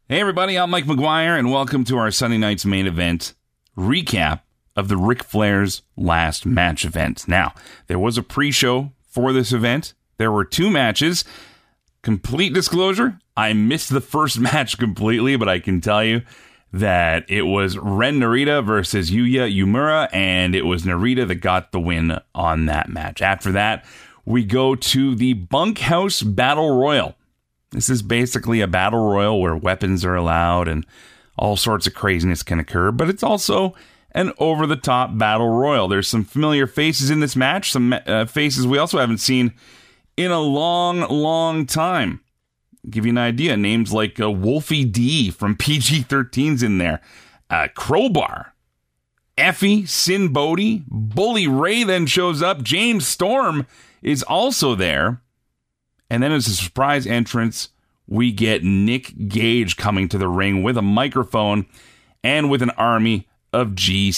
Hey everybody, I'm Mike McGuire, and welcome to our Sunday night's main event recap of the Ric Flair's last match event. Now, there was a pre-show for this event. There were two matches. Complete disclosure, I missed the first match completely, but I can tell you that it was Ren Narita versus Yuya Uemura, and it was Narita that got the win on that match. After that, we go to the Bunkhouse Battle Royal. This is basically a battle royal where weapons are allowed and all sorts of craziness can occur, but it's also an over-the-top battle royal. There's some familiar faces in this match, some faces we also haven't seen in a long time. I'll give you an idea, names like Wolfie D from PG-13's in there, Crowbar, Effie, Sin Bodhi, Bully Ray then shows up, James Storm is also there. And then as a surprise entrance, we get Nick Gage coming to the ring with a microphone and with an army of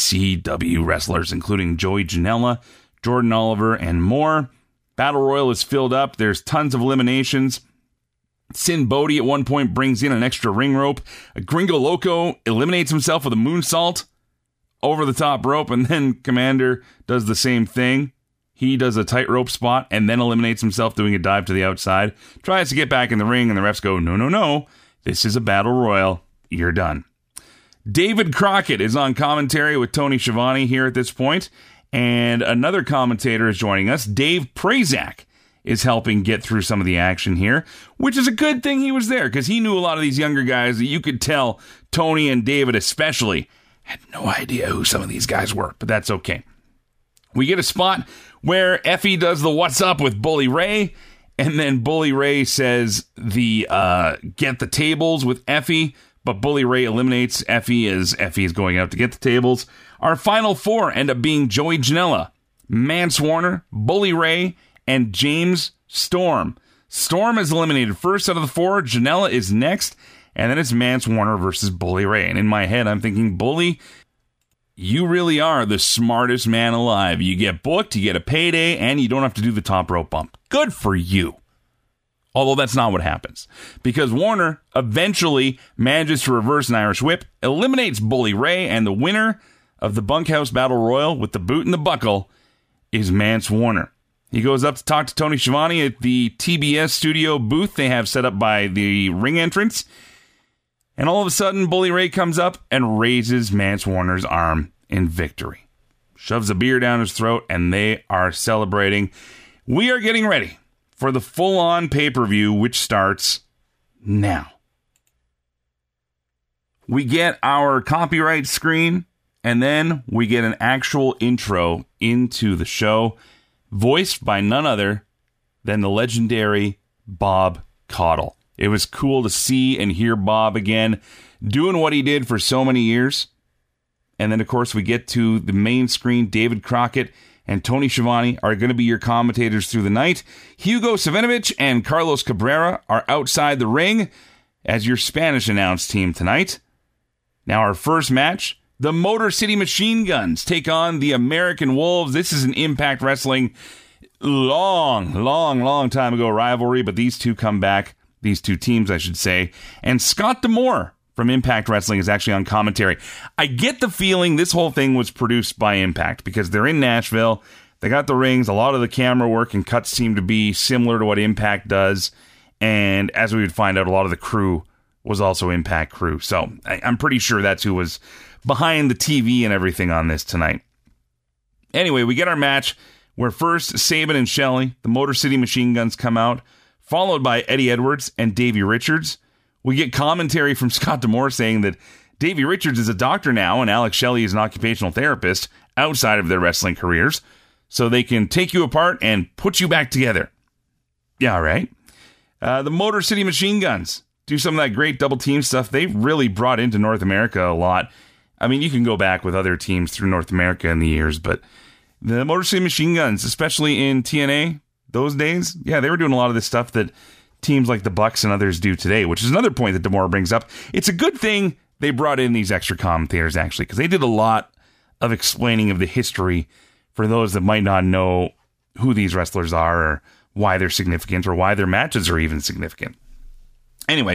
GCW wrestlers, including Joey Janela, Jordan Oliver, and more. Battle Royal is filled up. There's tons of eliminations. Sin Bodhi at one point brings in an extra ring rope. Gringo Loco eliminates himself with a moonsault over the top rope, and then Commander does the same thing. He does a tightrope spot and then eliminates himself doing a dive to the outside. Tries to get back in the ring and the refs go, no. This is a battle royal. You're done. David Crockett is on commentary with Tony Schiavone here at this point. And another commentator is joining us. Dave Prazak is helping get through some of the action here, which is a good thing he was there because he knew a lot of these younger guys that you could tell, Tony and David especially, had no idea who some of these guys were, but that's okay. We get a spot where Effie does the what's up with Bully Ray, and then Bully Ray says the get the tables with Effie, but Bully Ray eliminates Effie as Effie is going out to get the tables. Our final four end up being Joey Janela, Mance Warner, Bully Ray, and James Storm. Storm is eliminated first out of the four, Janela is next, and then it's Mance Warner versus Bully Ray. And in my head, I'm thinking, Bully, you really are the smartest man alive. You get booked, you get a payday, and you don't have to do the top rope bump. Good for you. Although that's not what happens. Because Warner eventually manages to reverse an Irish whip, eliminates Bully Ray, and the winner of the Bunkhouse Battle Royal with the boot and the buckle is Mance Warner. He goes up to talk to Tony Schiavone at the TBS studio booth they have set up by the ring entrance. And all of a sudden, Bully Ray comes up and raises Mance Warner's arm in victory. Shoves a beer down his throat, and they are celebrating. We are getting ready for the full-on pay-per-view, which starts now. We get our copyright screen, and then we get an actual intro into the show, voiced by none other than the legendary Bob Caudle. It was cool to see and hear Bob again, doing what he did for so many years. And then, of course, we get to the main screen. David Crockett and Tony Schiavone are going to be your commentators through the night. Hugo Savinovich and Carlos Cabrera are outside the ring as your Spanish announce team tonight. Now, our first match, the Motor City Machine Guns take on the American Wolves. This is an Impact Wrestling long time ago rivalry, but these two come back. These two teams, I should say. And Scott D'Amore from Impact Wrestling is actually on commentary. I get the feeling this whole thing was produced by Impact because they're in Nashville. They got the rings. A lot of the camera work and cuts seem to be similar to what Impact does. And as we would find out, a lot of the crew was also Impact crew. So I'm pretty sure that's who was behind the TV and everything on this tonight. Anyway, we get our match where first Sabin and Shelley, the Motor City Machine Guns, come out, followed by Eddie Edwards and Davey Richards. We get commentary from Scott D'Amore saying that Davey Richards is a doctor now and Alex Shelley is an occupational therapist outside of their wrestling careers, so they can take you apart and put you back together. Yeah, all right. The Motor City Machine Guns do some of that great double team stuff. They really brought into North America a lot. I mean, you can go back with other teams through North America in the years, but the Motor City Machine Guns, especially in TNA, those days, yeah, they were doing a lot of this stuff that teams like the Bucks and others do today, which is another point that D'Amore brings up. It's a good thing they brought in these extra commentators, actually, because they did a lot of explaining of the history for those that might not know who these wrestlers are or why they're significant or why their matches are even significant. Anyway,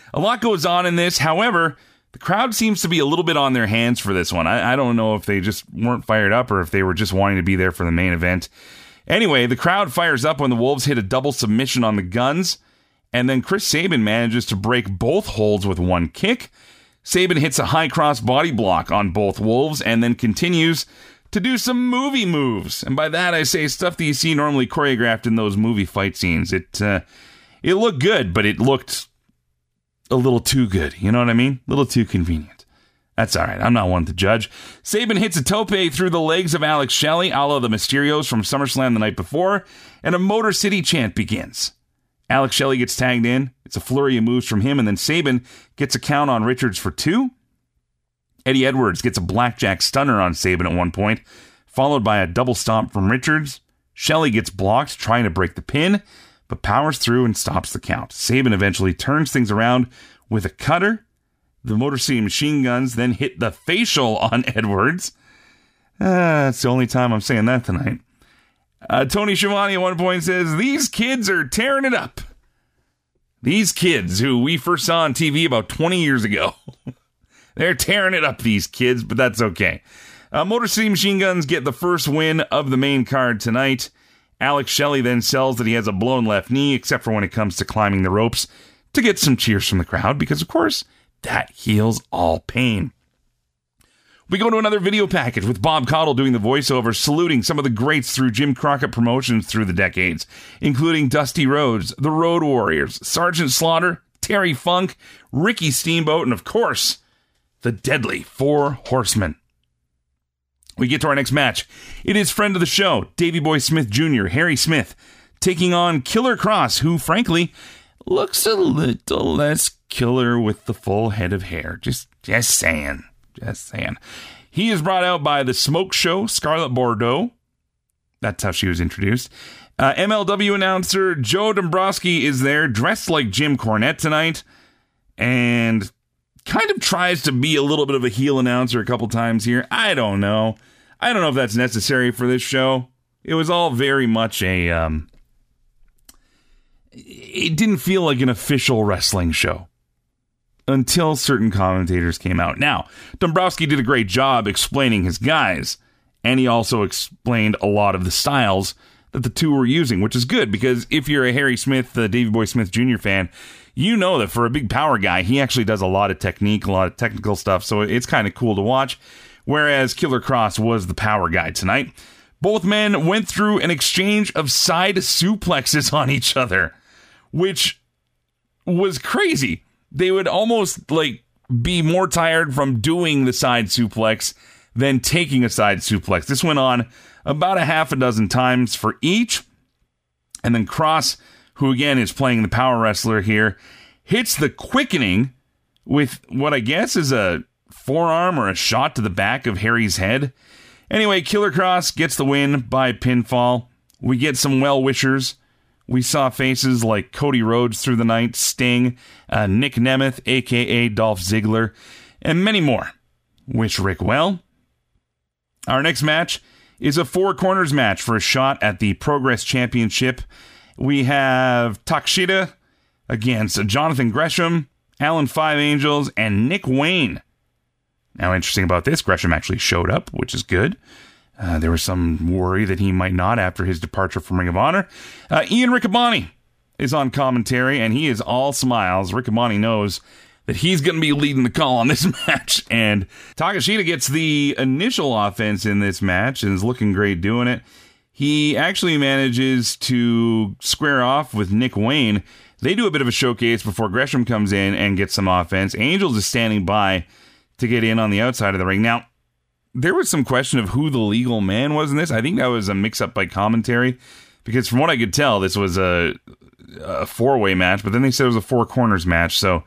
A lot goes on in this. However, the crowd seems to be a little bit on their hands for this one. I don't know if they just weren't fired up or if they were just wanting to be there for the main event. Anyway, the crowd fires up when the Wolves hit a double submission on the Guns, and then Chris Sabin manages to break both holds with one kick. Sabin hits a high cross body block on both Wolves and then continues to do some movie moves. And by that I say stuff that you see normally choreographed in those movie fight scenes. It looked good, but it looked a little too good. You know what I mean? A little too convenient. That's all right. I'm not one to judge. Sabin hits a tope through the legs of Alex Shelley, a la the Mysterios from SummerSlam the night before, and a Motor City chant begins. Alex Shelley gets tagged in. It's a flurry of moves from him, and then Sabin gets a count on Richards for 2. Eddie Edwards gets a blackjack stunner on Sabin at one point, followed by a double stomp from Richards. Shelley gets blocked, trying to break the pin, but powers through and stops the count. Sabin eventually turns things around with a cutter. The Motor City Machine Guns then hit the facial on Edwards. That's the only time I'm saying that tonight. Tony Schiavone at one point says, "These kids are tearing it up." These kids who we first saw on TV about 20 years ago. They're tearing it up, these kids, but that's okay. Motor City Machine Guns get the first win of the main card tonight. Alex Shelley then sells that he has a blown left knee, except for when it comes to climbing the ropes, to get some cheers from the crowd, because, of course, that heals all pain. We go to another video package with Bob Caudle doing the voiceover, saluting some of the greats through Jim Crockett Promotions through the decades, including Dusty Rhodes, the Road Warriors, Sergeant Slaughter, Terry Funk, Ricky Steamboat, and, of course, the deadly Four Horsemen. We get to our next match. It is friend of the show, Davey Boy Smith Jr., Harry Smith, taking on Killer Kross, who, frankly, looks a little less killer with the full head of hair. Just saying. He is brought out by the Smoke Show, Scarlett Bordeaux. That's how she was introduced. MLW announcer Joe Dombrowski is there, dressed like Jim Cornette tonight, and kind of tries to be a little bit of a heel announcer a couple times here. I don't know if that's necessary for this show. It was all very much it didn't feel like an official wrestling show until certain commentators came out. Now, Dombrowski did a great job explaining his guys, and he also explained a lot of the styles that the two were using, which is good, because if you're a Harry Smith, the Davey Boy Smith Jr. fan, you know that for a big power guy, he actually does a lot of technique, a lot of technical stuff, so it's kind of cool to watch, whereas Killer Kross was the power guy tonight. Both men went through an exchange of side suplexes on each other, which was crazy. They would almost be more tired from doing the side suplex than taking a side suplex. This went on about a half a dozen times for each, and then Kross, who again is playing the power wrestler here, hits the quickening with what I guess is a forearm or a shot to the back of Harry's head. Anyway, Killer Kross gets the win by pinfall. We get some well-wishers. We saw faces like Cody Rhodes through the night, Sting, Nick Nemeth, a.k.a. Dolph Ziggler, and many more. Wish Rick well. Our next match is a Four Corners match for a shot at the Progress Championship. We have Takeshita against Jonathan Gresham, Alan Five Angels, and Nick Wayne. Now, interesting about this, Gresham actually showed up, which is good. There was some worry that he might not after his departure from Ring of Honor. Ian Riccaboni is on commentary, and he is all smiles. Riccaboni knows that he's going to be leading the call on this match, and Takeshita gets the initial offense in this match and is looking great doing it. He actually manages to square off with Nick Wayne. They do a bit of a showcase before Gresham comes in and gets some offense. Angels is standing by to get in on the outside of the ring. Now, there was some question of who the legal man was in this. I think that was a mix-up by commentary, because from what I could tell, this was a four-way match, but then they said it was a Four Corners match, so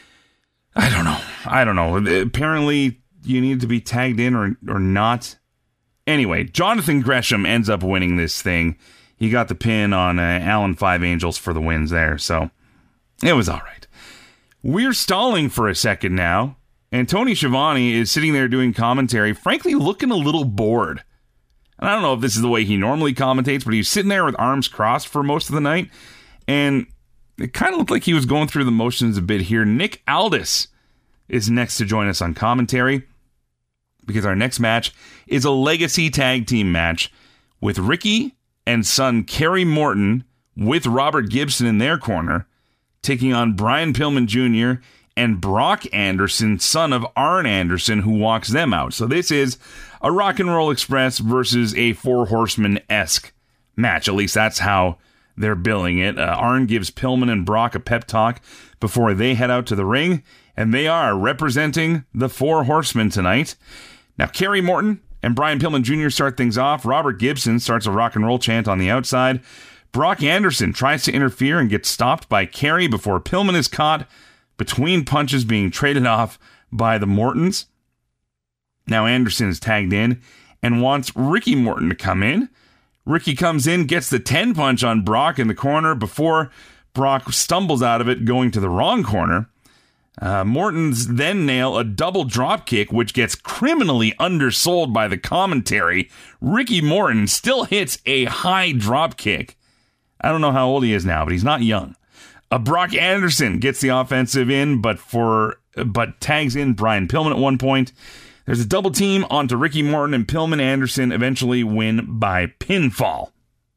I don't know. Apparently, you need to be tagged in or not. Anyway, Jonathan Gresham ends up winning this thing. He got the pin on Alan Five Angels for the wins there, so it was all right. We're stalling for a second now, and Tony Schiavone is sitting there doing commentary, frankly looking a little bored. And I don't know if this is the way he normally commentates, but he's sitting there with arms crossed for most of the night, and it kind of looked like he was going through the motions a bit here. Nick Aldis is next to join us on commentary, because our next match is a legacy tag team match with Ricky and son Kerry Morton with Robert Gibson in their corner, taking on Brian Pillman Jr. and Brock Anderson, son of Arn Anderson, who walks them out. So this is a Rock and Roll Express versus a Four Horsemen-esque match. At least that's how they're billing it. Arn gives Pillman and Brock a pep talk before they head out to the ring, and they are representing the Four Horsemen tonight. Now, Kerry Morton and Brian Pillman Jr. start things off. Robert Gibson starts a rock and roll chant on the outside. Brock Anderson tries to interfere and gets stopped by Kerry before Pillman is caught between punches being traded off by the Mortons. Now Anderson is tagged in and wants Ricky Morton to come in. Ricky comes in, gets the 10 punch on Brock in the corner before Brock stumbles out of it, going to the wrong corner. Morton's then nail a double drop kick, which gets criminally undersold by the commentary. Ricky Morton still hits a high drop kick. I don't know how old he is now, but he's not young. Brock Anderson gets the offensive in, but tags in Brian Pillman at one point. There's a double team onto Ricky Morton, and Pillman Anderson eventually win by pinfall.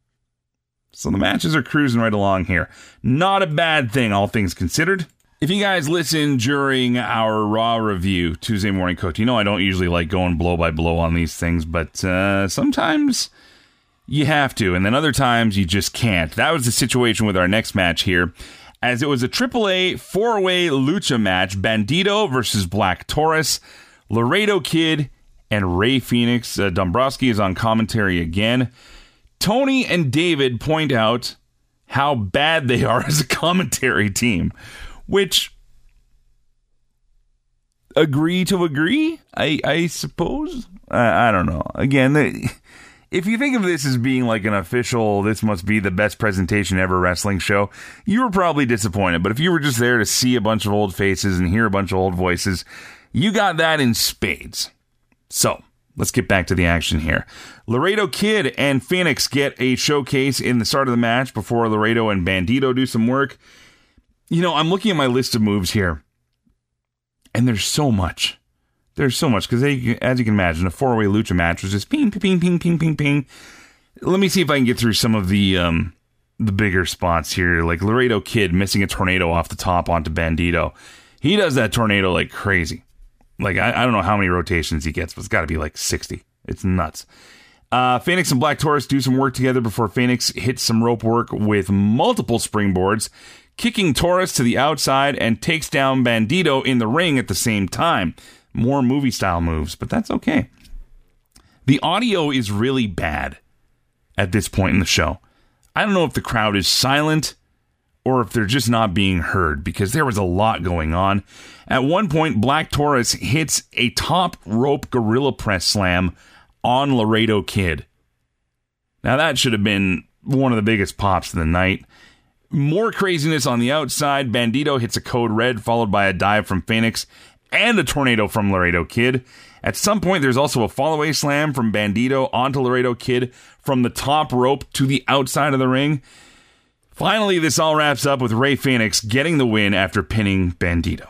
So the matches are cruising right along here. Not a bad thing, all things considered. If you guys listen during our Raw review, Tuesday Morning Cooked, you know I don't usually like going blow by blow on these things, but sometimes you have to, and then other times you just can't. That was the situation with our next match here, as it was a AAA four-way lucha match. Bandito versus Black Taurus, Laredo Kid, and Ray Phoenix. Dombrowski is on commentary again. Tony and David point out how bad they are as a commentary team, which, agree to agree, I suppose. I don't know. Again, if you think of this as being like an official, this must be the best presentation ever wrestling show, you were probably disappointed. But if you were just there to see a bunch of old faces and hear a bunch of old voices, you got that in spades. So, let's get back to the action here. Laredo Kid and Phoenix get a showcase in the start of the match before Laredo and Bandito do some work. You know, I'm looking at my list of moves here, and there's so much. There's so much, because as you can imagine, a four-way lucha match was just ping, ping, ping, ping, ping, ping. Let me see if I can get through some of the bigger spots here, like Laredo Kid missing a tornado off the top onto Bandito. He does that tornado like crazy. Like, I don't know how many rotations he gets, but it's got to be like 60. It's nuts. Phoenix and Black Taurus do some work together before Phoenix hits some rope work with multiple springboards, kicking Taurus to the outside and takes down Bandito in the ring at the same time. More movie-style moves, but that's okay. The audio is really bad at this point in the show. I don't know if the crowd is silent or if they're just not being heard, because there was a lot going on. At one point, Black Taurus hits a top rope gorilla press slam on Laredo Kid. Now that should have been one of the biggest pops of the night. More craziness on the outside. Bandito hits a code red, followed by a dive from Phoenix and a tornado from Laredo Kid. At some point, there's also a fallaway slam from Bandito onto Laredo Kid from the top rope to the outside of the ring. Finally, this all wraps up with Ray Phoenix getting the win after pinning Bandito.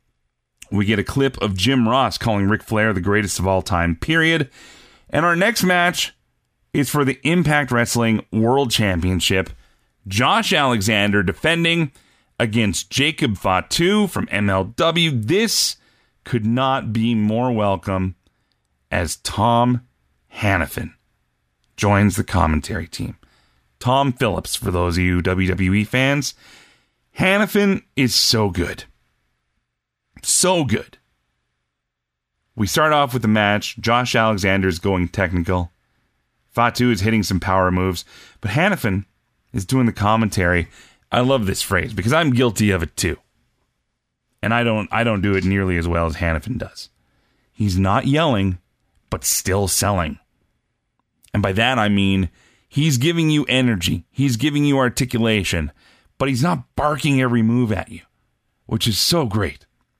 We get a clip of Jim Ross calling Ric Flair the greatest of all time, period. And our next match is for the Impact Wrestling World Championship. Josh Alexander defending against Jacob Fatu from MLW. This could not be more welcome as Tom Hannafin joins the commentary team. Tom Phillips, for those of you WWE fans. Hannafin is so good. So good. We start off with the match. Josh Alexander's going technical. Fatu is hitting some power moves. But Hannafin is doing the commentary. I love this phrase because I'm guilty of it too. And I don't do it nearly as well as Hannafin does. He's not yelling, but still selling. And by that I mean he's giving you energy. He's giving you articulation. But he's not barking every move at you, which is so great.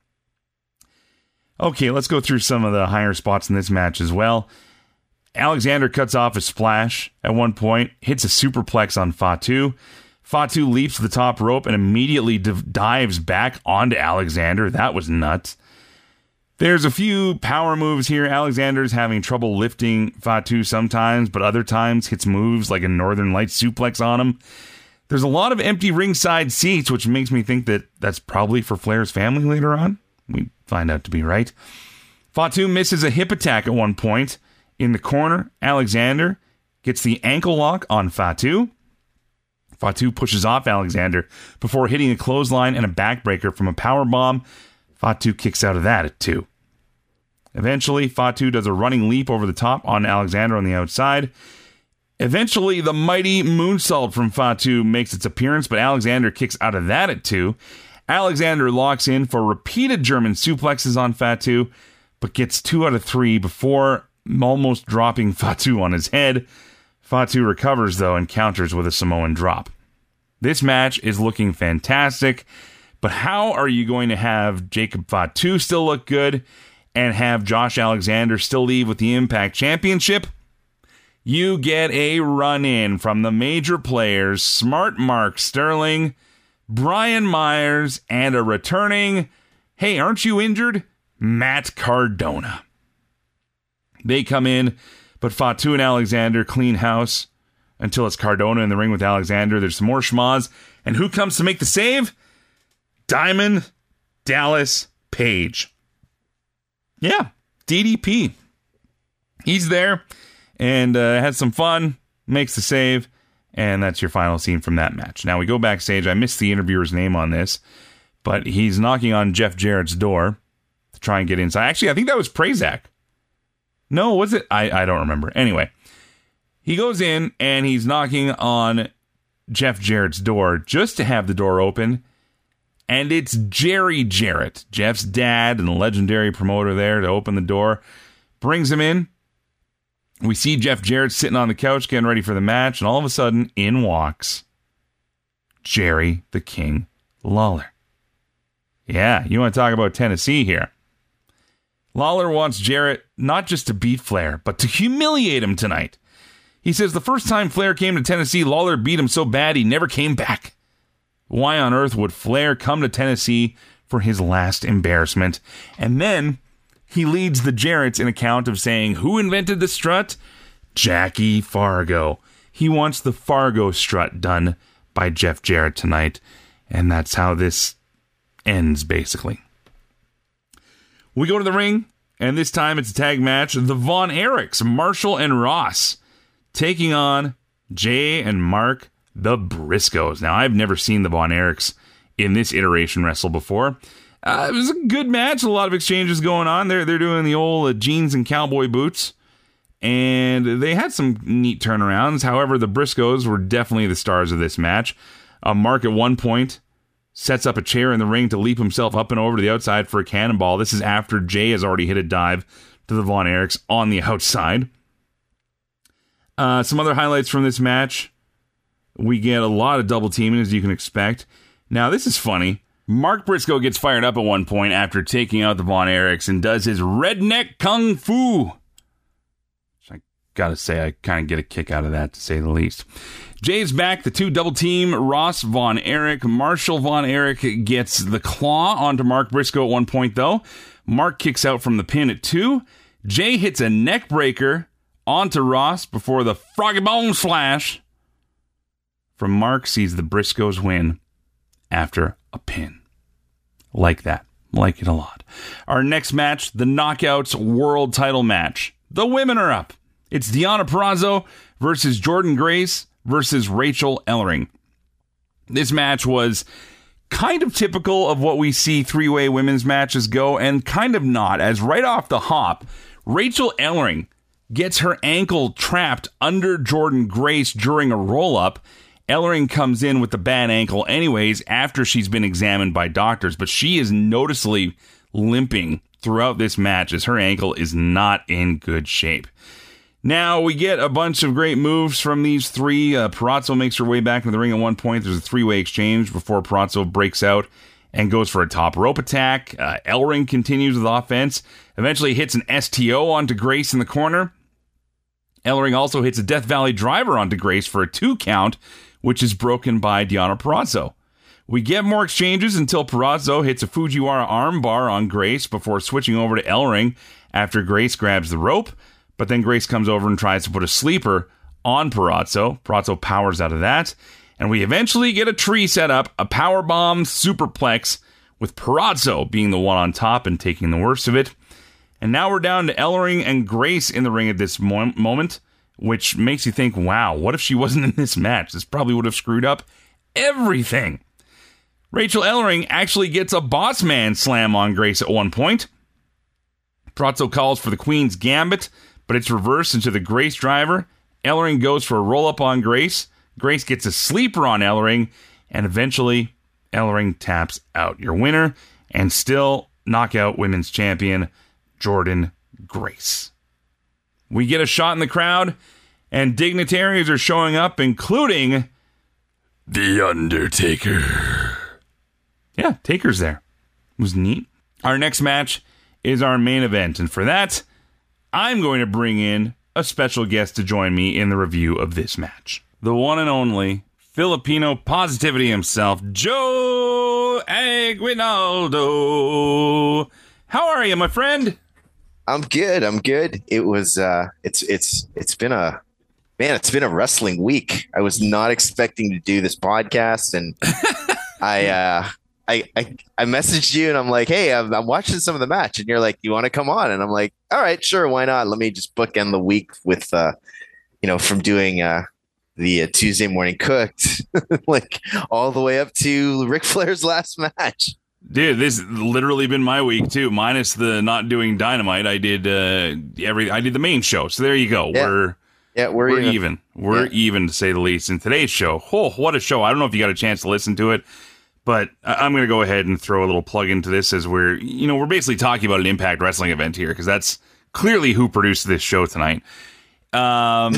Okay, let's go through some of the higher spots in this match as well. Alexander cuts off a splash at one point, hits a superplex on Fatu. Fatu leaps to the top rope and immediately dives back onto Alexander. That was nuts. There's a few power moves here. Alexander's having trouble lifting Fatu sometimes, but other times hits moves like a Northern Lights suplex on him. There's a lot of empty ringside seats, which makes me think that that's probably for Flair's family later on. We find out to be right. Fatu misses a hip attack at one point. In the corner, Alexander gets the ankle lock on Fatu. Fatu pushes off Alexander before hitting a clothesline and a backbreaker from a powerbomb. Fatu kicks out of that at 2. Eventually, Fatu does a running leap over the top on Alexander on the outside. Eventually, the mighty moonsault from Fatu makes its appearance, but Alexander kicks out of that at 2. Alexander locks in for repeated German suplexes on Fatu, but gets 2 out of 3 before almost dropping Fatu on his head. Fatu recovers, though, and counters with a Samoan drop. This match is looking fantastic, but how are you going to have Jacob Fatu still look good and have Josh Alexander still leave with the Impact Championship? You get a run-in from the major players, Smart Mark Sterling, Brian Myers, and a returning, hey, aren't you injured? Matt Cardona. They come in, but Fatu and Alexander clean house until it's Cardona in the ring with Alexander. There's some more schmoz. And who comes to make the save? Diamond Dallas Page. Yeah, DDP. He's there and has some fun, makes the save, and that's your final scene from that match. Now we go backstage. I missed the interviewer's name on this, but he's knocking on Jeff Jarrett's door to try and get inside. Actually, I think that was Prazak. No, was it? I don't remember. Anyway, he goes in and he's knocking on Jeff Jarrett's door just to have the door open. And it's Jerry Jarrett, Jeff's dad and the legendary promoter there, to open the door. Brings him in. We see Jeff Jarrett sitting on the couch getting ready for the match. And all of a sudden, in walks Jerry the King Lawler. Yeah, you want to talk about Tennessee here. Lawler wants Jarrett not just to beat Flair, but to humiliate him tonight. He says the first time Flair came to Tennessee, Lawler beat him so bad he never came back. Why on earth would Flair come to Tennessee for his last embarrassment? And then he leads the Jarretts in account of saying, who invented the strut? Jackie Fargo. He wants the Fargo strut done by Jeff Jarrett tonight. And that's how this ends, basically. We go to the ring, and this time it's a tag match. The Von Erichs, Marshall and Ross, taking on Jay and Mark, the Briscoes. Now, I've never seen the Von Erichs in this iteration wrestle before. It was a good match. A lot of exchanges going on. They're doing the old jeans and cowboy boots. And they had some neat turnarounds. However, the Briscoes were definitely the stars of this match. Mark at one point sets up a chair in the ring to leap himself up and over to the outside for a cannonball. This is after Jay has already hit a dive to the Von Erichs on the outside. Some other highlights from this match. We get a lot of double teaming, as you can expect. Now, this is funny. Mark Briscoe gets fired up at one point after taking out the Von Erichs and does his redneck kung fu. I gotta say, I kind of get a kick out of that, to say the least. Jay's back. The two double team. Ross Von Erich. Marshall Von Erich gets the claw onto Mark Briscoe at one point, though. Mark kicks out from the pin at 2. Jay hits a neck breaker onto Ross before the Froggy Bone Slash from Mark sees the Briscoes win after a pin. Like that. Like it a lot. Our next match, the Knockouts World Title match. The women are up. It's Deonna Purrazzo versus Jordynne Grace versus Rachel Ellering. This match was kind of typical of what we see three-way women's matches go, and kind of not, as right off the hop, Rachel Ellering gets her ankle trapped under Jordynne Grace during a roll-up. Ellering comes in with the bad ankle anyways after she's been examined by doctors, but she is noticeably limping throughout this match as her ankle is not in good shape. Now, we get a bunch of great moves from these three. Purrazzo makes her way back into the ring at one point. There's a three-way exchange before Purrazzo breaks out and goes for a top rope attack. Ellering continues with offense. Eventually hits an STO onto Grace in the corner. Ellering also hits a Death Valley driver onto Grace for a 2 count which is broken by Deonna Purrazzo. We get more exchanges until Purrazzo hits a Fujiwara armbar on Grace before switching over to Ellering after Grace grabs the rope, but then Grace comes over and tries to put a sleeper on Purrazzo. Purrazzo powers out of that, and we eventually get a tree set up, a powerbomb superplex, with Purrazzo being the one on top and taking the worst of it. And now we're down to Ellering and Grace in the ring at this moment, which makes you think, wow, what if she wasn't in this match? This probably would have screwed up everything. Rachel Ellering actually gets a boss man slam on Grace at one point. Purrazzo calls for the Queen's Gambit, but it's reversed into the Grace driver. Ellering goes for a roll-up on Grace. Grace gets a sleeper on Ellering, and eventually Ellering taps out. Your winner and still knockout women's champion, Jordynne Grace. We get a shot in the crowd, and dignitaries are showing up, including The Undertaker. Yeah, Taker's there. It was neat. Our next match is our main event, and for that, I'm going to bring in a special guest to join me in the review of this match. The one and only Filipino positivity himself, Joe Aguinaldo. How are you, my friend? I'm good. It was it's been a wrestling week. I was not expecting to do this podcast, and I messaged you and I'm like, hey, I'm watching some of the match, and you're like, you want to come on? And I'm like, all right, sure, why not? Let me just bookend the week with from doing the Tuesday Morning Cooked like all the way up to Ric Flair's last match. Dude, this has literally been my week too, minus the not doing Dynamite. I did I did the main show. So there you go. Yeah. We're even. We're even, to say the least. In today's show, what a show. I don't know if you got a chance to listen to it, but I'm going to go ahead and throw a little plug into this as we're basically talking about an Impact Wrestling event here, because that's clearly who produced this show tonight. No,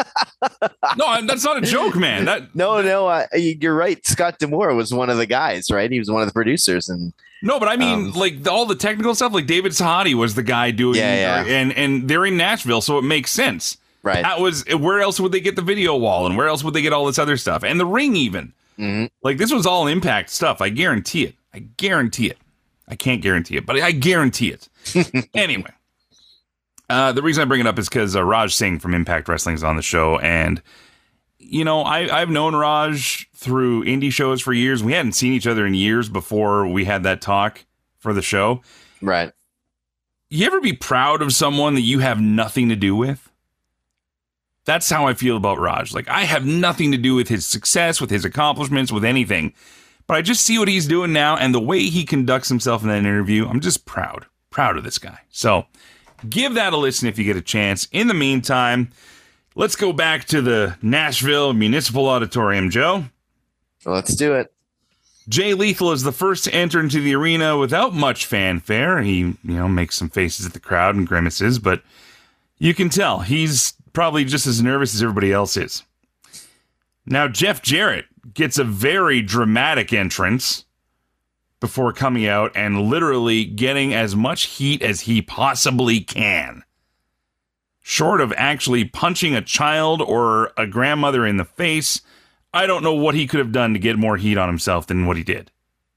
that's not a joke, man. No, you're right. Scott D'Amore was one of the guys, right? He was one of the producers, and no, but I mean, all the technical stuff, like David Sahadi was the guy doing, and they're in Nashville, so it makes sense, right? That was, where else would they get the video wall, and where else would they get all this other stuff, and the ring even? Mm-hmm. Like, this was all Impact stuff. I guarantee it. I can't guarantee it, but I guarantee it. Anyway. The reason I bring it up is because Raj Singh from Impact Wrestling is on the show, and I've known Raj through indie shows for years. We hadn't seen each other in years before we had that talk for the show. Right. You ever be proud of someone that you have nothing to do with? That's how I feel about Raj. Like, I have nothing to do with his success, with his accomplishments, with anything. But I just see what he's doing now, and the way he conducts himself in that interview, I'm just proud of this guy. So give that a listen if you get a chance. In the meantime, let's go back to the Nashville Municipal Auditorium, Joe. Let's do it. Jay Lethal is the first to enter into the arena without much fanfare. He, makes some faces at the crowd and grimaces, but you can tell he's probably just as nervous as everybody else is. Now, Jeff Jarrett gets a very dramatic entrance before coming out and literally getting as much heat as he possibly can. Short of actually punching a child or a grandmother in the face, I don't know what he could have done to get more heat on himself than what he did.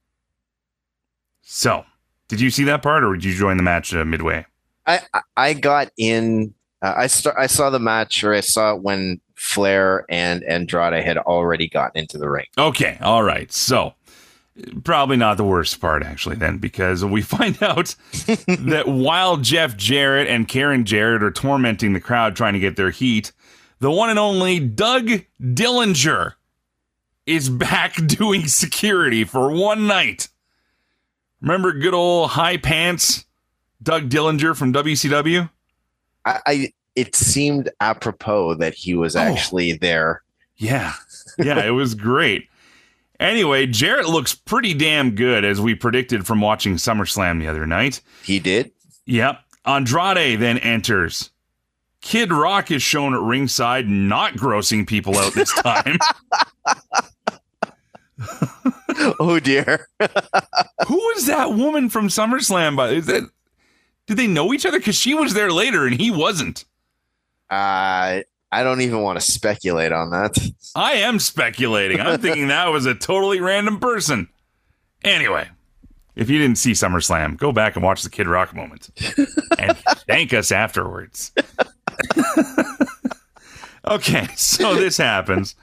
So, did you see that part, or did you join the match midway? I got in. I saw the match, or I saw it when Flair and Andrade had already gotten into the ring. Okay, all right. So, probably not the worst part, actually, then, because we find out that while Jeff Jarrett and Karen Jarrett are tormenting the crowd trying to get their heat, the one and only Doug Dillinger is back doing security for one night. Remember good old high pants Doug Dillinger from WCW? It seemed apropos that he was actually there. Yeah, it was great. Anyway, Jarrett looks pretty damn good, as we predicted from watching SummerSlam the other night. He did? Yep. Andrade then enters. Kid Rock is shown at ringside, not grossing people out this time. Oh, dear. Who was that woman from SummerSlam? Did they know each other? Because she was there later and he wasn't. I I don't even want to speculate on that. I am speculating. I'm thinking that was a totally random person. Anyway, if you didn't see SummerSlam, go back and watch the Kid Rock moment and thank us afterwards. Okay, so this happens.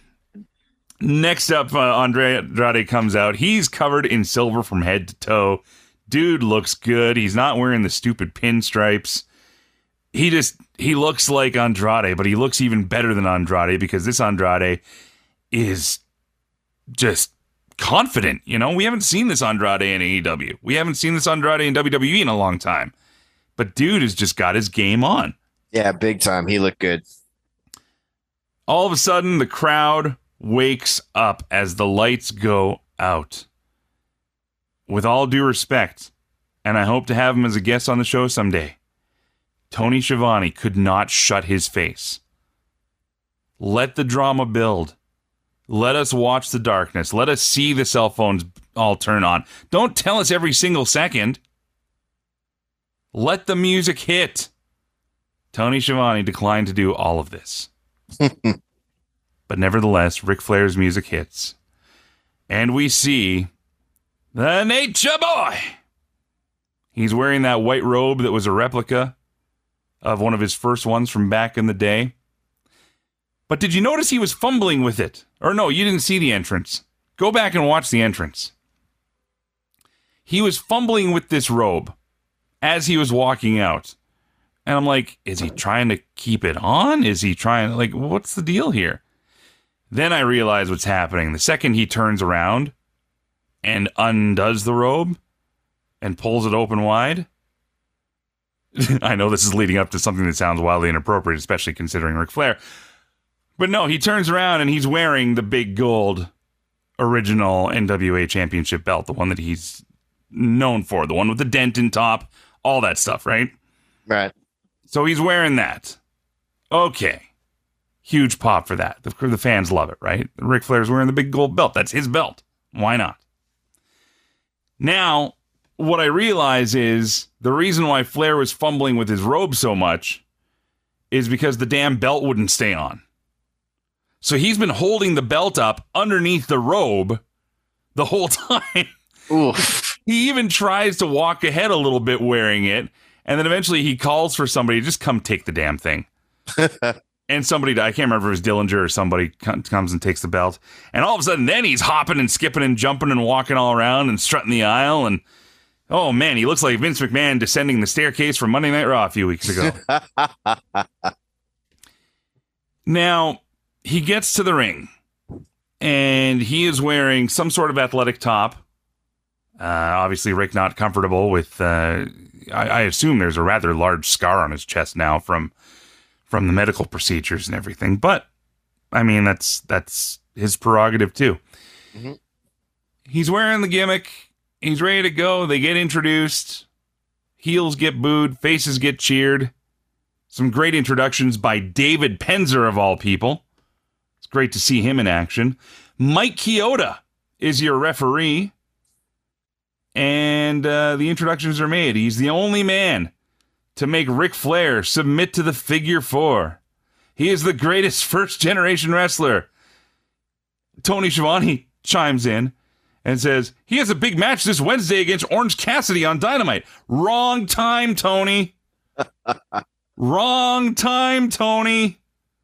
Next up, Andrade comes out. He's covered in silver from head to toe. Dude looks good. He's not wearing the stupid pinstripes. He looks like Andrade, but he looks even better than Andrade because this Andrade is just confident. You know, we haven't seen this Andrade in AEW. We haven't seen this Andrade in WWE in a long time. But dude has just got his game on. Yeah, big time. He looked good. All of a sudden, the crowd wakes up as the lights go out. With all due respect, and I hope to have him as a guest on the show someday, Tony Schiavone could not shut his face. Let the drama build. Let us watch the darkness. Let us see the cell phones all turn on. Don't tell us every single second. Let the music hit. Tony Schiavone declined to do all of this. But nevertheless, Ric Flair's music hits. And we see the Nature Boy. He's wearing that white robe that was a replica of one of his first ones from back in the day. But did you notice he was fumbling with it? Or no, you didn't see the entrance. Go back and watch the entrance. He was fumbling with this robe as he was walking out. And I'm like, is he trying to keep it on? Is he trying, like, what's the deal here? Then I realize what's happening. The second he turns around and undoes the robe and pulls it open wide. I know this is leading up to something that sounds wildly inappropriate, especially considering Ric Flair. But no, he turns around and he's wearing the big gold original NWA Championship belt, the one that he's known for, the one with the dent in top, all that stuff, right? Right. So he's wearing that. Okay. Huge pop for that. The fans love it, right? Ric Flair's wearing the big gold belt. That's his belt. Why not? Now, what I realize is the reason why Flair was fumbling with his robe so much is because the damn belt wouldn't stay on. So he's been holding the belt up underneath the robe the whole time. Oof. He even tries to walk ahead a little bit wearing it, and then eventually he calls for somebody to just come take the damn thing. And somebody, I can't remember if it was Dillinger or somebody, comes and takes the belt. And all of a sudden, then he's hopping and skipping and jumping and walking all around and strutting the aisle. And, oh man, he looks like Vince McMahon descending the staircase from Monday Night Raw a few weeks ago. Now, he gets to the ring, and he is wearing some sort of athletic top. Obviously, Rick not comfortable with, I assume there's a rather large scar on his chest now from the medical procedures and everything. But, I mean, that's his prerogative, too. Mm-hmm. He's wearing the gimmick. He's ready to go. They get introduced. Heels get booed. Faces get cheered. Some great introductions by David Penzer, of all people. It's great to see him in action. Mike Chioda is your referee. And the introductions are made. He's the only man to make Ric Flair submit to the figure four. He is the greatest first-generation wrestler. Tony Schiavone chimes in and says, he has a big match this Wednesday against Orange Cassidy on Dynamite. Wrong time, Tony. Wrong time, Tony.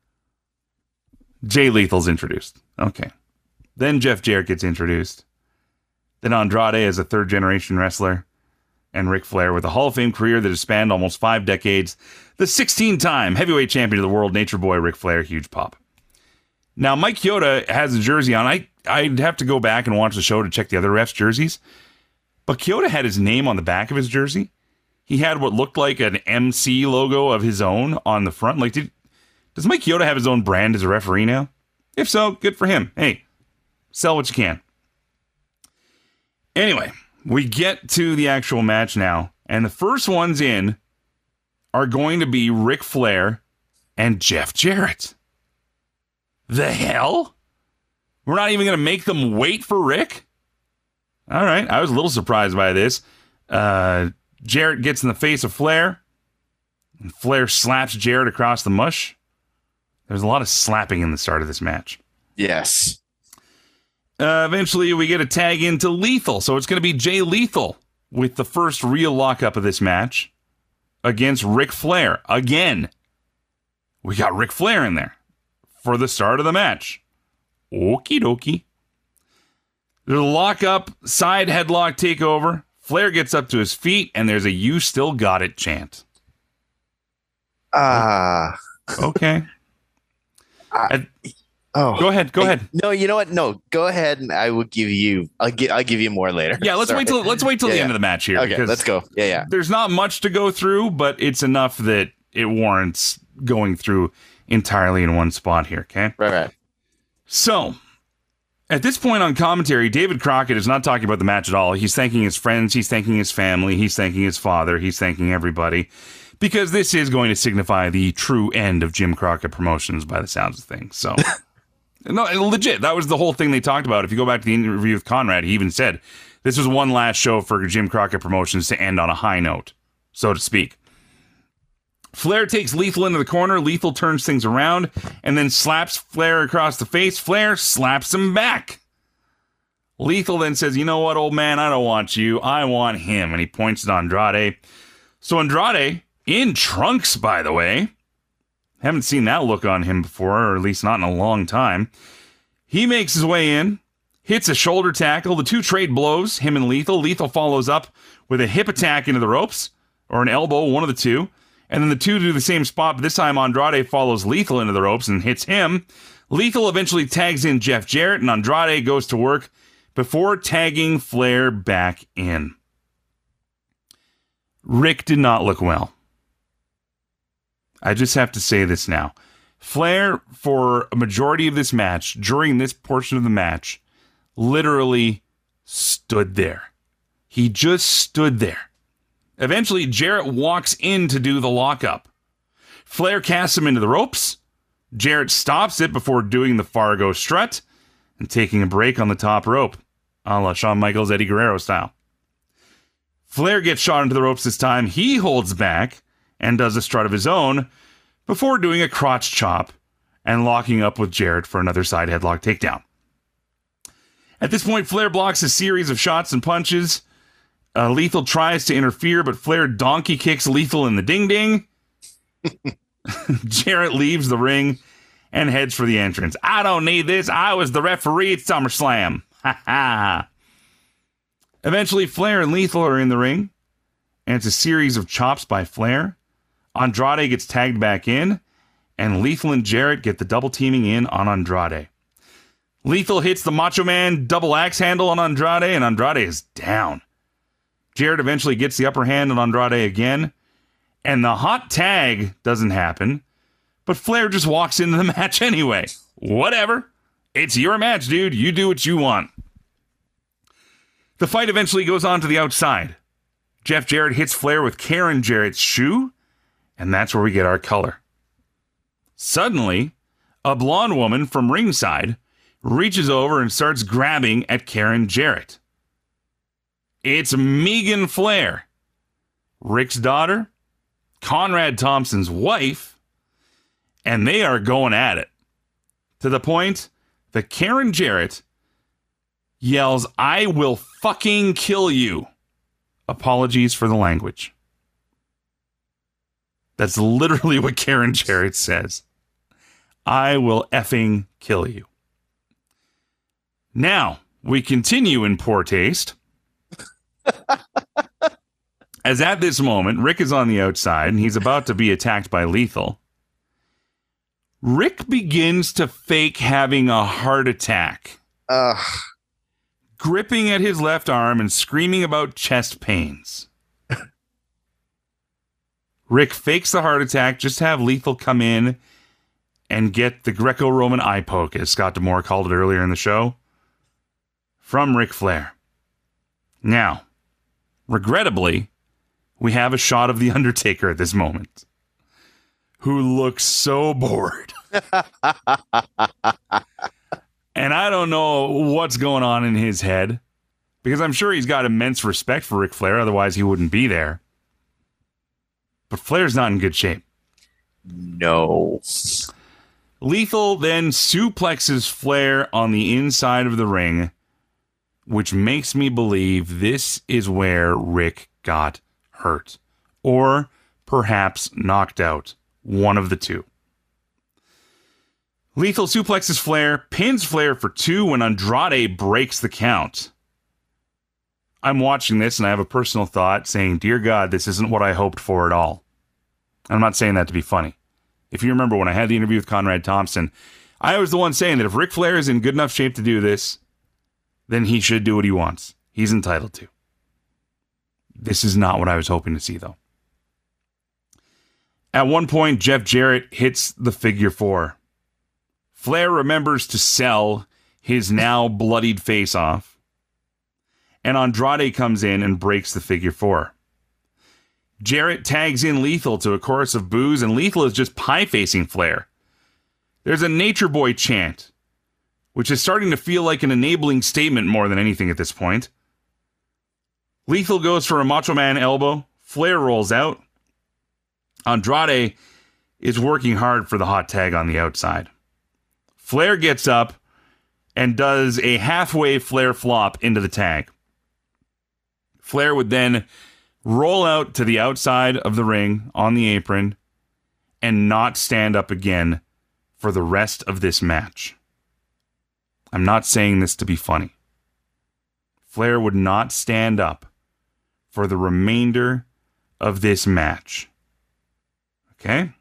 Jay Lethal's introduced. Okay. Then Jeff Jarrett gets introduced. Then Andrade as a third-generation wrestler. And Ric Flair with a Hall of Fame career that has spanned almost 5 decades. The 16-time heavyweight champion of the world, Nature Boy Ric Flair. Huge pop. Now, Mike Chioda has a jersey on. I'd have to go back and watch the show to check the other refs' jerseys. But Chioda had his name on the back of his jersey. He had what looked like an MC logo of his own on the front. Like, does Mike Chioda have his own brand as a referee now? If so, good for him. Hey, sell what you can. Anyway, we get to the actual match now, and the first ones in are going to be Ric Flair and Jeff Jarrett. The hell? We're not even going to make them wait for Rick? All right, I was a little surprised by this. Jarrett gets in the face of Flair, and Flair slaps Jarrett across the mush. There's a lot of slapping in the start of this match. Yes. Eventually, we get a tag into Lethal. So it's going to be Jay Lethal with the first real lockup of this match against Ric Flair. Again, we got Ric Flair in there for the start of the match. Okie dokie. There's a lockup, side headlock takeover. Flair gets up to his feet, and there's a "You Still Got It" chant. Okay. Go ahead. No, you know what? No, go ahead, and I will give you. I'll give you more later. Yeah, let's wait till the end of the match here. Okay, let's go. Yeah. There's not much to go through, but it's enough that it warrants going through entirely in one spot here. Okay. Right. So, at this point on commentary, David Crockett is not talking about the match at all. He's thanking his friends. He's thanking his family. He's thanking his father. He's thanking everybody. Because this is going to signify the true end of Jim Crockett Promotions by the sounds of things. So, no, legit, that was the whole thing they talked about. If you go back to the interview with Conrad, he even said, this was one last show for Jim Crockett Promotions to end on a high note, so to speak. Flair takes Lethal into the corner. Lethal turns things around and then slaps Flair across the face. Flair slaps him back. Lethal then says, you know what, old man, I don't want you. I want him. And he points at Andrade. So Andrade, in trunks, by the way. Haven't seen that look on him before, or at least not in a long time. He makes his way in, hits a shoulder tackle. The two trade blows, him and Lethal. Lethal follows up with a hip attack into the ropes, or an elbow, one of the two. And then the two do the same spot, but this time Andrade follows Lethal into the ropes and hits him. Lethal eventually tags in Jeff Jarrett, and Andrade goes to work before tagging Flair back in. Rick did not look well. I just have to say this now. Flair, for a majority of this match, during this portion of the match, literally stood there. He just stood there. Eventually, Jarrett walks in to do the lockup. Flair casts him into the ropes. Jarrett stops it before doing the Fargo strut and taking a break on the top rope, a la Shawn Michaels, Eddie Guerrero style. Flair gets shot into the ropes this time. He holds back and does a strut of his own before doing a crotch chop and locking up with Jarrett for another side headlock takedown. At this point, Flair blocks a series of shots and punches. Lethal tries to interfere, but Flair donkey kicks Lethal in the ding-ding. Jarrett leaves the ring and heads for the entrance. I don't need this. I was the referee at SummerSlam. Ha ha. Eventually, Flair and Lethal are in the ring, and it's a series of chops by Flair. Andrade gets tagged back in, and Lethal and Jarrett get the double teaming in on Andrade. Lethal hits the Macho Man double axe handle on Andrade, and Andrade is down. Jarrett eventually gets the upper hand on Andrade again, and the hot tag doesn't happen, but Flair just walks into the match anyway. Whatever. It's your match, dude. You do what you want. The fight eventually goes on to the outside. Jeff Jarrett hits Flair with Karen Jarrett's shoe, and that's where we get our color. Suddenly, a blonde woman from ringside reaches over and starts grabbing at Karen Jarrett. It's Megan Flair, Rick's daughter, Conrad Thompson's wife, and they are going at it. To the point that Karen Jarrett yells, "I will fucking kill you." Apologies for the language. That's literally what Karen Jarrett says. I will effing kill you. Now, we continue in poor taste. As at this moment, Rick is on the outside and he's about to be attacked by Lethal. Rick begins to fake having a heart attack. Gripping at his left arm and screaming about chest pains. Rick fakes the heart attack, just have Lethal come in and get the Greco-Roman eye poke, as Scott D'Amore called it earlier in the show, from Ric Flair. Now, regrettably, we have a shot of The Undertaker at this moment, who looks so bored. And I don't know what's going on in his head, because I'm sure he's got immense respect for Ric Flair, otherwise he wouldn't be there. But Flair's not in good shape. No. Lethal then suplexes Flair on the inside of the ring, which makes me believe this is where Rick got hurt. Or perhaps knocked out. One of the two. Lethal suplexes Flair, pins Flair for 2 when Andrade breaks the count. I'm watching this and I have a personal thought saying, dear God, this isn't what I hoped for at all. I'm not saying that to be funny. If you remember when I had the interview with Conrad Thompson, I was the one saying that if Ric Flair is in good enough shape to do this, then he should do what he wants. He's entitled to. This is not what I was hoping to see, though. At one point, Jeff Jarrett hits the figure 4. Flair remembers to sell his now bloodied face off. And Andrade comes in and breaks the figure 4. Jarrett tags in Lethal to a chorus of boos, and Lethal is just pie-facing Flair. There's a Nature Boy chant, which is starting to feel like an enabling statement more than anything at this point. Lethal goes for a Macho Man elbow. Flair rolls out. Andrade is working hard for the hot tag on the outside. Flair gets up and does a halfway Flair flop into the tag. Flair would then roll out to the outside of the ring on the apron and not stand up again for the rest of this match. I'm not saying this to be funny. Flair would not stand up for the remainder of this match. Okay?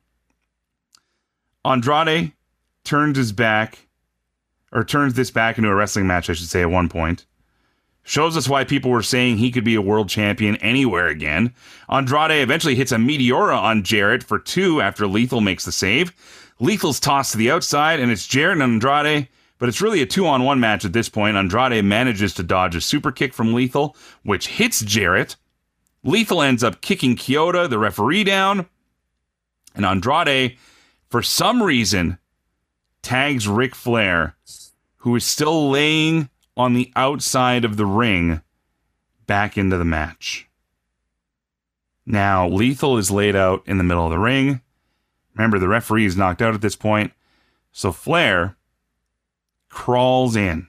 Andrade turns this back into a wrestling match, I should say, at one point. Shows us why people were saying he could be a world champion anywhere again. Andrade eventually hits a Meteora on Jarrett for 2 after Lethal makes the save. Lethal's tossed to the outside, and it's Jarrett and Andrade, but it's really a 2-on-1 match at this point. Andrade manages to dodge a super kick from Lethal, which hits Jarrett. Lethal ends up kicking Kyoto, the referee, down. And Andrade, for some reason, tags Ric Flair, who is still laying on the outside of the ring, back into the match. Now, Lethal is laid out in the middle of the ring. Remember, the referee is knocked out at this point. So Flair crawls in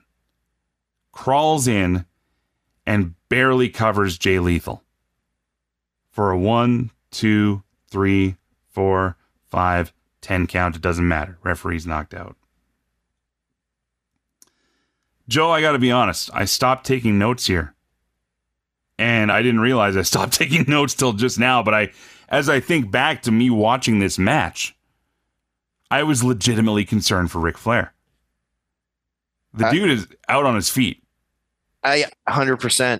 and barely covers Jay Lethal for a 1, 2, 3, 4, 5, 10 count. It doesn't matter. Referee's knocked out. Joe, I gotta be honest. I stopped taking notes here. And I didn't realize I stopped taking notes till just now, but as I think back to me watching this match, I was legitimately concerned for Ric Flair. The dude is out on his feet. 100%.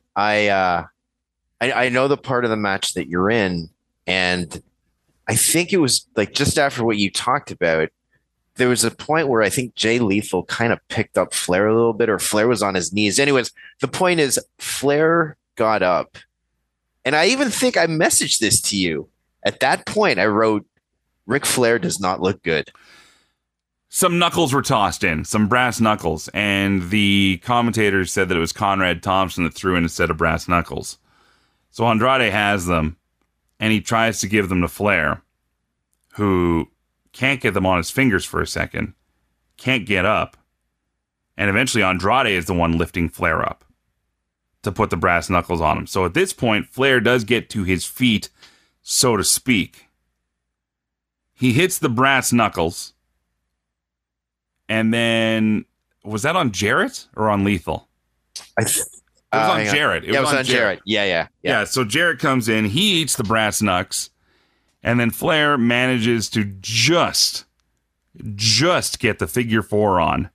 I know the part of the match that you're in, and I think it was like just after what you talked about, there was a point where I think Jay Lethal kind of picked up Flair a little bit, or Flair was on his knees. Anyways, the point is Flair got up, and I even think I messaged this to you. At that point, I wrote, Ric Flair does not look good. Some knuckles were tossed in, some brass knuckles, and the commentators said that it was Conrad Thompson that threw in a set of brass knuckles. So Andrade has them, and he tries to give them to Flair, who can't get them on his fingers for a second, can't get up, and eventually Andrade is the one lifting Flair up to put the brass knuckles on him. So at this point, Flair does get to his feet, so to speak. He hits the brass knuckles, and then, was that on Jarrett or on Lethal? It was on Jarrett. It was on Jarrett. Yeah. So Jarrett comes in, he eats the brass knucks, and then Flair manages to just get the figure 4 on.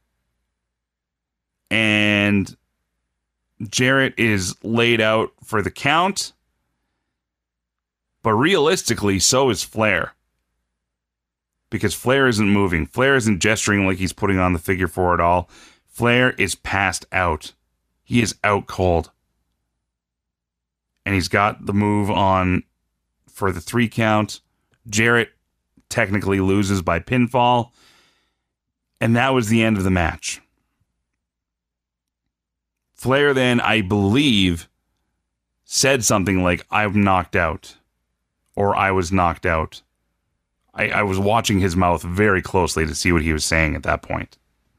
And Jarrett is laid out for the count. But realistically, so is Flair. Because Flair isn't moving. Flair isn't gesturing like he's putting on the figure 4 at all. Flair is passed out. He is out cold. And he's got the move on for the 3 count. Jarrett technically loses by pinfall. And that was the end of the match. Flair then, I believe, said something like, I'm knocked out. Or I was knocked out. I was watching his mouth very closely to see what he was saying at that point.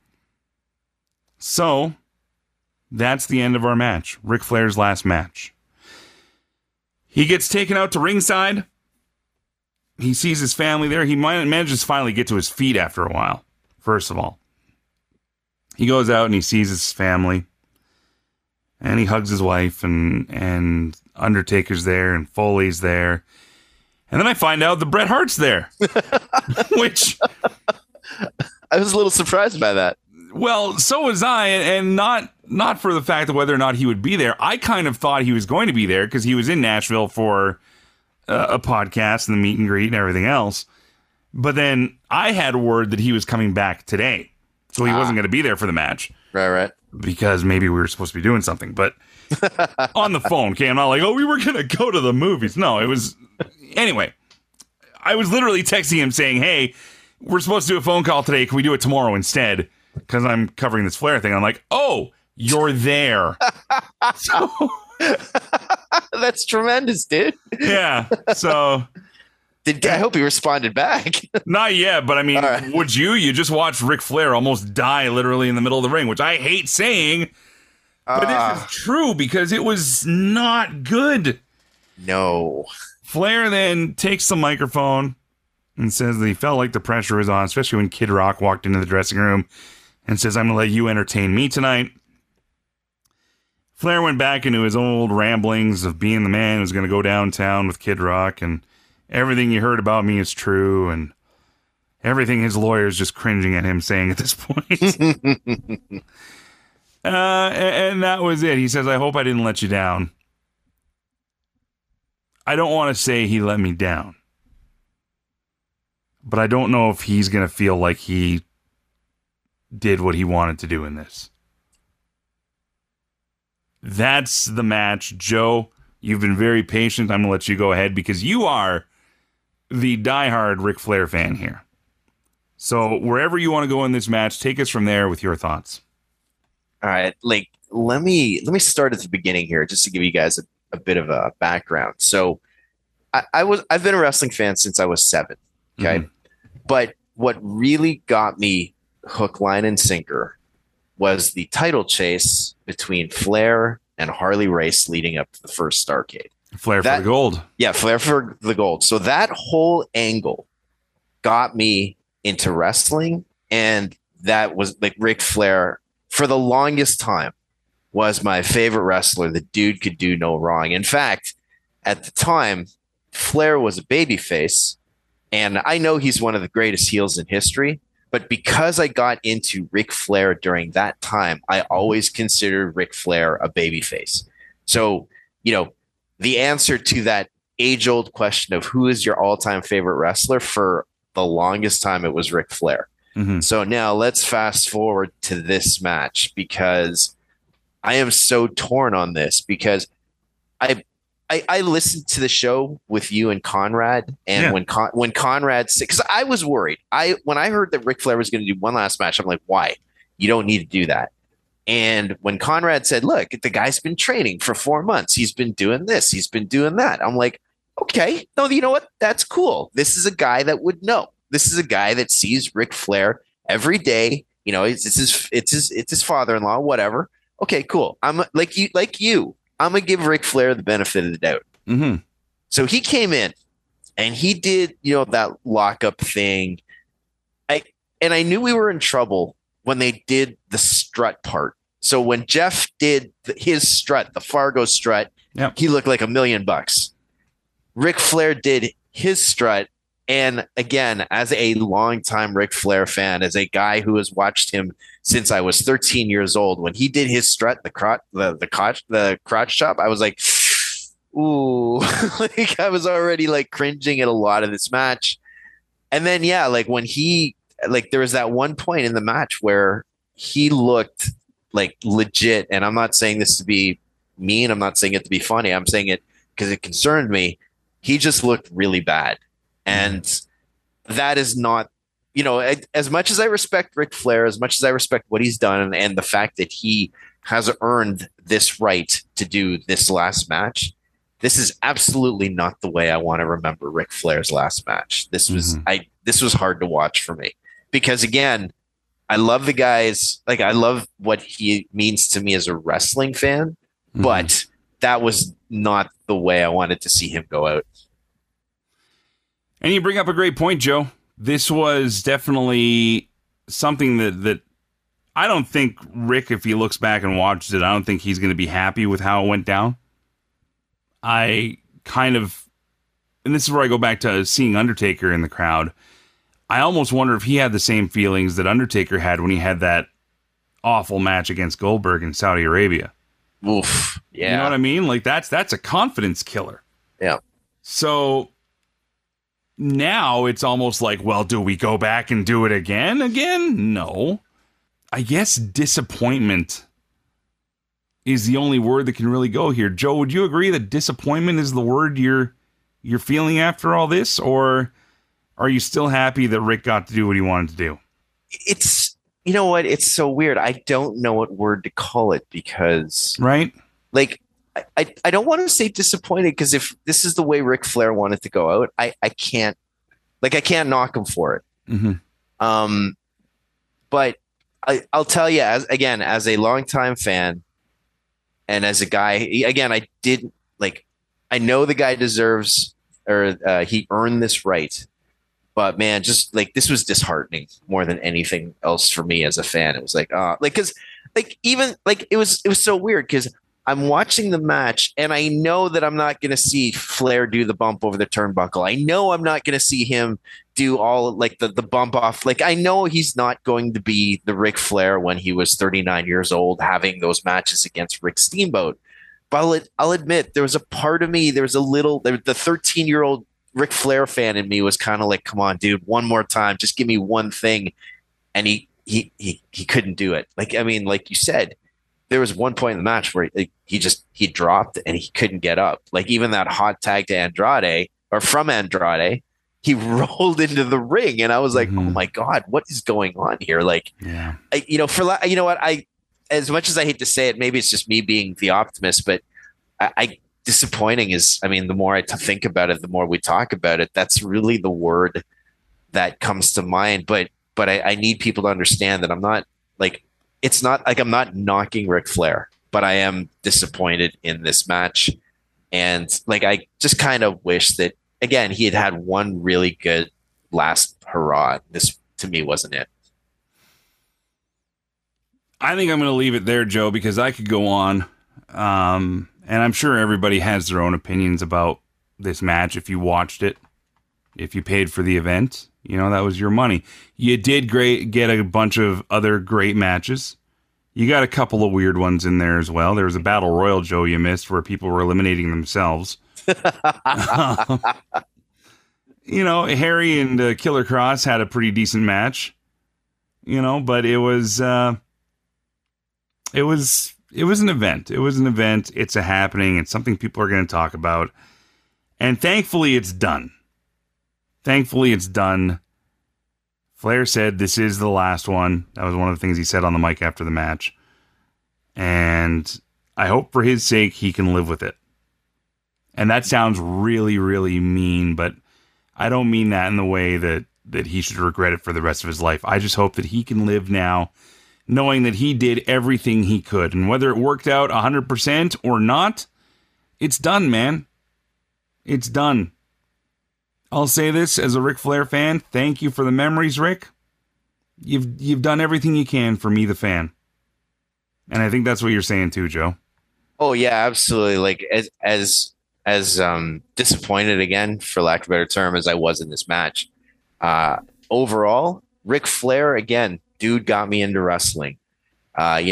So, that's the end of our match. Ric Flair's last match. He gets taken out to ringside. He sees his family there. He manages to finally get to his feet after a while, first of all. He goes out and he sees his family. And he hugs his wife, and Undertaker's there, and Foley's there. And then I find out that Bret Hart's there. Which... I was a little surprised by that. Well, so was I, and not for the fact of whether or not he would be there. I kind of thought he was going to be there because he was in Nashville for a podcast and the meet and greet and everything else. But then I had word that he was coming back today. So he wasn't going to be there for the match. Right. Because maybe we were supposed to be doing something. But on the phone, okay? I'm not like, oh, we were going to go to the movies. No, it was... Anyway, I was literally texting him saying, hey, we're supposed to do a phone call today. Can we do it tomorrow instead? Because I'm covering this Flair thing. I'm like, oh, you're there. So, that's tremendous, dude. Yeah. So... I hope he responded back. Not yet, but I mean, right. Would you? You just watched Ric Flair almost die literally in the middle of the ring, which I hate saying, but this is true because it was not good. No. Flair then takes the microphone and says that he felt like the pressure was on, especially when Kid Rock walked into the dressing room and says, I'm going to let you entertain me tonight. Flair went back into his old ramblings of being the man who's going to go downtown with Kid Rock and everything you heard about me is true, and everything his lawyer's just cringing at him saying at this point. And that was it. He says, I hope I didn't let you down. I don't want to say he let me down. But I don't know if he's going to feel like he did what he wanted to do in this. That's the match. Joe, you've been very patient. I'm going to let you go ahead because you are the diehard Ric Flair fan here. So wherever you want to go in this match, take us from there with your thoughts. All right. Let me start at the beginning here just to give you guys a bit of a background. So I've been a wrestling fan since I was 7. Okay. Mm-hmm. But what really got me hook, line, and sinker was the title chase between Flair and Harley Race leading up to the first Starrcade. Flair for the gold. Yeah, Flair for the gold. So that whole angle got me into wrestling, and that was like Ric Flair for the longest time was my favorite wrestler. The dude could do no wrong. In fact, at the time, Flair was a babyface, and I know he's one of the greatest heels in history, but because I got into Ric Flair during that time, I always considered Ric Flair a babyface. So, the answer to that age-old question of who is your all-time favorite wrestler, for the longest time, it was Ric Flair. Mm-hmm. So now let's fast forward to this match because I am so torn on this because I listened to the show with you and Conrad, and when Conrad said, because I was worried. When I heard that Ric Flair was going to do one last match, I'm like, why? You don't need to do that. And when Conrad said, look, the guy's been training for 4 months. He's been doing this. He's been doing that. I'm like, okay, no, you know what? That's cool. This is a guy that would know. This is a guy that sees Ric Flair every day. It's his father-in-law, whatever. Okay, cool. I'm like you. I'm going to give Ric Flair the benefit of the doubt. Mm-hmm. So he came in and he did, that lockup thing. I knew we were in trouble when they did the strut part. So when Jeff did his strut, the Fargo strut, He looked like $1 million. Ric Flair did his strut. And again, as a longtime Ric Flair fan, as a guy who has watched him since I was 13 years old, when he did his strut, the crotch chop, I was like, ooh, like I was already like cringing at a lot of this match. And then, when there was that one point in the match where he looked like legit. And I'm not saying this to be mean. I'm not saying it to be funny. I'm saying it because it concerned me. He just looked really bad. And that is not, as much as I respect Ric Flair, as much as I respect what he's done and the fact that he has earned this right to do this last match, this is absolutely not the way I want to remember Ric Flair's last match. This was hard to watch for me because again, I love the guys. Like I love what he means to me as a wrestling fan, but that was not the way I wanted to see him go out. And you bring up a great point, Joe. This was definitely something that I don't think Rick, if he looks back and watches it, I don't think he's going to be happy with how it went down. I kind of, and this is where I go back to seeing Undertaker in the crowd. I almost wonder if he had the same feelings that Undertaker had when he had that awful match against Goldberg in Saudi Arabia. Oof. Yeah. You know what I mean? Like that's a confidence killer. Yeah. So now it's almost like, well, do we go back and do it again? No. I guess disappointment is the only word that can really go here. Joe, would you agree that disappointment is the word you're feeling after all this? Or are you still happy that Rick got to do what he wanted to do? It's, you know what? It's so weird. I don't know what word to call it because, right? Like, I don't want to say disappointed because if this is the way Ric Flair wanted to go out, I can't knock him for it. Mm-hmm. But I'll tell you, as a longtime fan and as a guy, again, I know the guy deserves or he earned this right. But man, just like this was disheartening more than anything else for me as a fan. It was like, because it was so weird because I'm watching the match and I know that I'm not going to see Flair do the bump over the turnbuckle. I know I'm not going to see him do all like the bump off. Like I know he's not going to be the Ric Flair when he was 39 years old having those matches against Rick Steamboat. But I'll admit there was a part of me, the 13-year-old Ric Flair fan in me was kind of like, come on, dude, one more time, just give me one thing. And he couldn't do it. Like, I mean, like you said, there was one point in the match where he dropped and he couldn't get up. Like even that hot tag to Andrade or from Andrade, he rolled into the ring. And I was like, oh my God, what is going on here? Like, yeah, as much as I hate to say it, maybe it's just me being the optimist, but disappointing is, I mean, the more I think about it, the more we talk about it, that's really the word that comes to mind. But I need people to understand that I'm not like, it's not like I'm not knocking Ric Flair, but I am disappointed in this match. And like, I just kind of wish that, again, he had one really good last hurrah. This to me wasn't it. I think I'm going to leave it there, Joe, because I could go on. And I'm sure everybody has their own opinions about this match. If you watched it, if you paid for the event, that was your money. You did get a bunch of other great matches. You got a couple of weird ones in there as well. There was a Battle Royal, Joe, you missed where people were eliminating themselves. Harry and Killer Kross had a pretty decent match, but it was an event. It was an event. It's a happening. It's something people are going to talk about. And thankfully, it's done. Flair said this is the last one. That was one of the things he said on the mic after the match. And I hope for his sake he can live with it. And that sounds really, really mean, but I don't mean that in the way that he should regret it for the rest of his life. I just hope that he can live now knowing that he did everything he could. And whether it worked out 100% or not, it's done, man. It's done. I'll say this as a Ric Flair fan. Thank you for the memories, Rick. You've done everything you can for me, the fan. And I think that's what you're saying too, Joe. Oh yeah, absolutely. Like as disappointed again, for lack of a better term, as I was in this match. Overall, Ric Flair again, dude got me into wrestling. He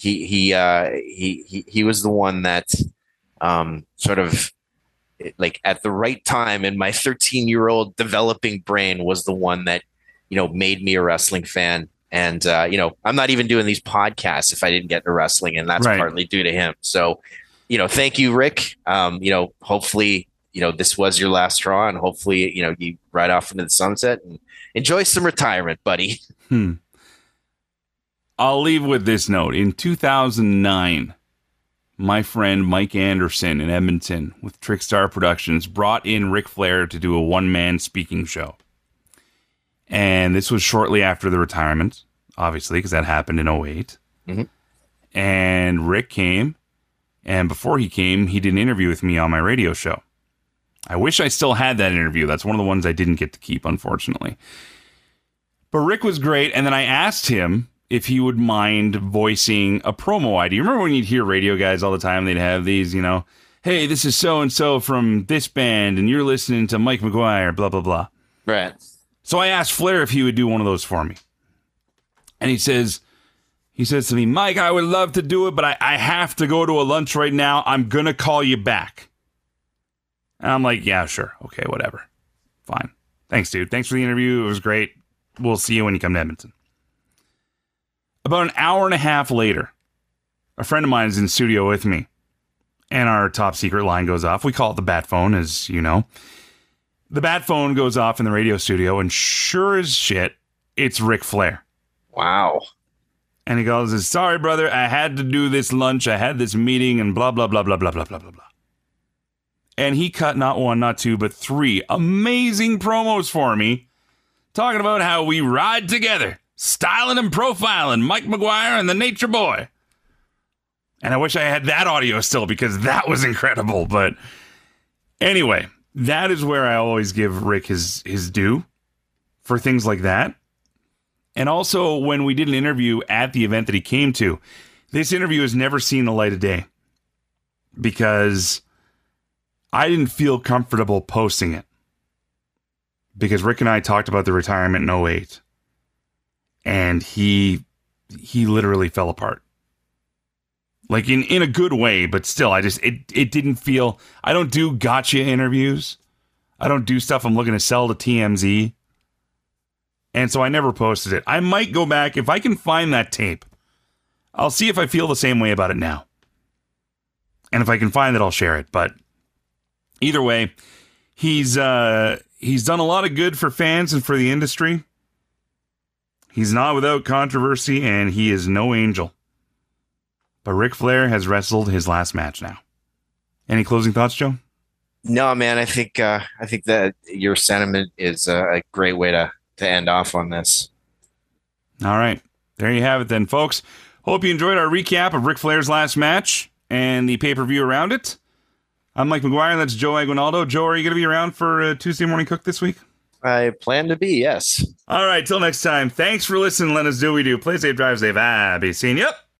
was the one that sort of like at the right time in my 13-year-old developing brain was the one that, made me a wrestling fan. And, I'm not even doing these podcasts if I didn't get into wrestling, and that's partly due to him. So, thank you, Rick. Hopefully, this was your last straw, and hopefully, you ride off into the sunset and enjoy some retirement, buddy. I'll leave with this note. In 2009, my friend Mike Anderson in Edmonton with Trickstar Productions brought in Ric Flair to do a one-man speaking show. And this was shortly after the retirement, obviously, because that happened in 2008. Mm-hmm. And Rick came, and before he came, he did an interview with me on my radio show. I wish I still had that interview. That's one of the ones I didn't get to keep, unfortunately. But Rick was great, and then I asked him if he would mind voicing a promo ID. You remember when you'd hear radio guys all the time, they'd have these, you know, hey, this is so-and-so from this band, and you're listening to Mike McGuire, blah, blah, blah. Right. So I asked Flair if he would do one of those for me. And he says to me, Mike, I would love to do it, but I have to go to a lunch right now. I'm going to call you back. And I'm like, yeah, sure. Okay, whatever. Fine. Thanks, dude. Thanks for the interview. It was great. We'll see you when you come to Edmonton. About an hour and a half later, a friend of mine is in the studio with me, and our top secret line goes off. We call it the bat phone, as you know. The bat phone goes off in the radio studio, and sure as shit, it's Ric Flair. Wow. And he goes, sorry, brother, I had to do this lunch. I had this meeting and blah, blah, blah, blah, blah, blah, blah, blah, blah. And he cut not one, not two, but three amazing promos for me, talking about how we ride together, styling and profiling Mike McGuire and the Nature Boy. And I wish I had that audio still, because that was incredible. But anyway, that is where I always give Rick his due for things like that. And also, when we did an interview at the event that he came to, this interview has never seen the light of day because I didn't feel comfortable posting it. Because Rick and I talked about the retirement in 2008. And he literally fell apart. Like in a good way, but still, it didn't feel... I don't do gotcha interviews. I don't do stuff I'm looking to sell to TMZ. And so I never posted it. I might go back, if I can find that tape, I'll see if I feel the same way about it now. And if I can find it, I'll share it. But either way, he's done a lot of good for fans and for the industry. He's not without controversy, and he is no angel. But Ric Flair has wrestled his last match now. Any closing thoughts, Joe? No, man. I think that your sentiment is a great way to end off on this. All right. There you have it then, folks. Hope you enjoyed our recap of Ric Flair's last match and the pay-per-view around it. I'm Mike McGuire. That's Joe Aguinaldo. Joe, are you going to be around for Tuesday Morning Cook this week? I plan to be, yes. All right. Till next time. Thanks for listening. Let us do what we do. Play safe, drive safe. Be seeing you.